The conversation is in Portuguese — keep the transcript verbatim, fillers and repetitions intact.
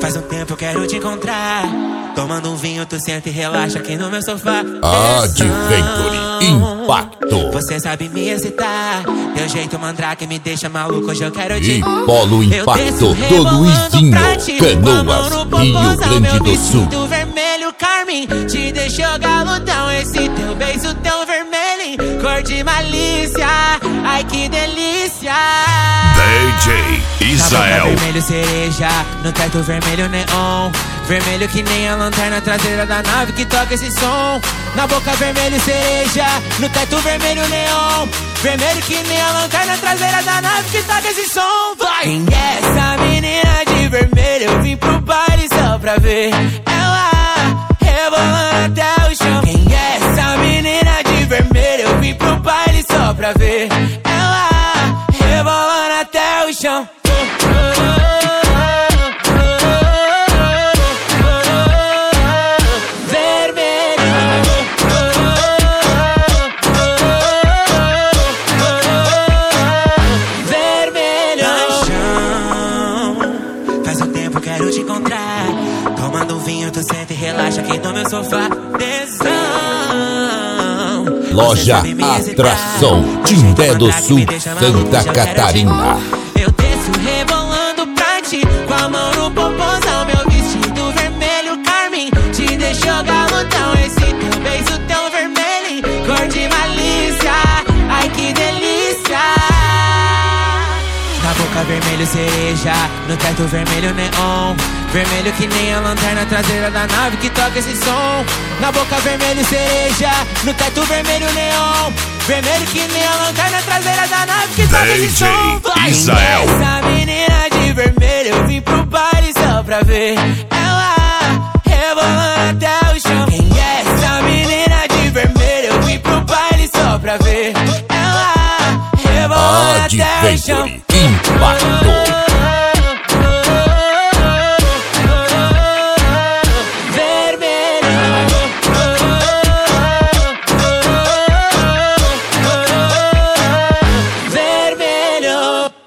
Faz um tempo eu quero te encontrar. Tomando um vinho, tu senta e relaxa aqui no meu sofá. Adventure Impacto. Você sabe me excitar. Teu jeito mandrake me deixa maluco. Hoje eu quero te... E Polo Impacto do Luizinho, Canoas, Rio Grande do Sul. Do vermelho carmim te deixou galudão. Esse teu beijo tão vermelho, cor de malícia. Ai que delícia. D J Israel. Vermelho cereja, no teto vermelho neon. Vermelho que nem a lanterna traseira da nave que toca esse som. Na boca vermelho cereja, no teto vermelho neon. Vermelho que nem a lanterna traseira da nave que toca esse som. Vai! Quem é essa menina de vermelho? Eu vim pro baile só pra ver ela rebolando até o chão. Quem é essa menina de vermelho? Eu vim pro baile só pra ver ela rebolando até o chão. Quero te encontrar. Tomando um vinho, tu senta e relaxa aqui no meu sofá. Tesão. Loja Atração, Timbé do Sul, Santa Catarina. Eu desço rebolando pra ti, com a mão no popozão. Meu vestido vermelho carmim te deixou galudão. Esse teu beijo tão vermelho, cor de malícia. Ai que delícia. Na boca vermelho cereja, no teto vermelho neon. Vermelho que nem a lanterna traseira da nave que toca esse som. Na boca vermelho cereja, no teto vermelho neon. Vermelho que nem a lanterna traseira da nave que toca esse som. D J Israel. Essa menina de vermelho, eu vim pro baile só pra ver ela rebolando até o chão. Quem é essa menina de vermelho? Eu vim pro baile só pra ver ela rebolando até o chão. Adventure Impacto.